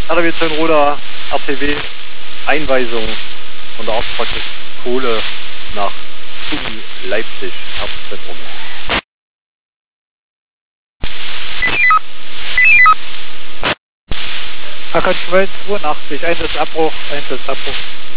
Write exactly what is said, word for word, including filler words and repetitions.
Roda R T W Einweisung von der Arztpraxis Kohle nach Leipzig, Herbstzentrum. Acker zweiundachtzig, Einsatzabbruch, Einsatzabbruch.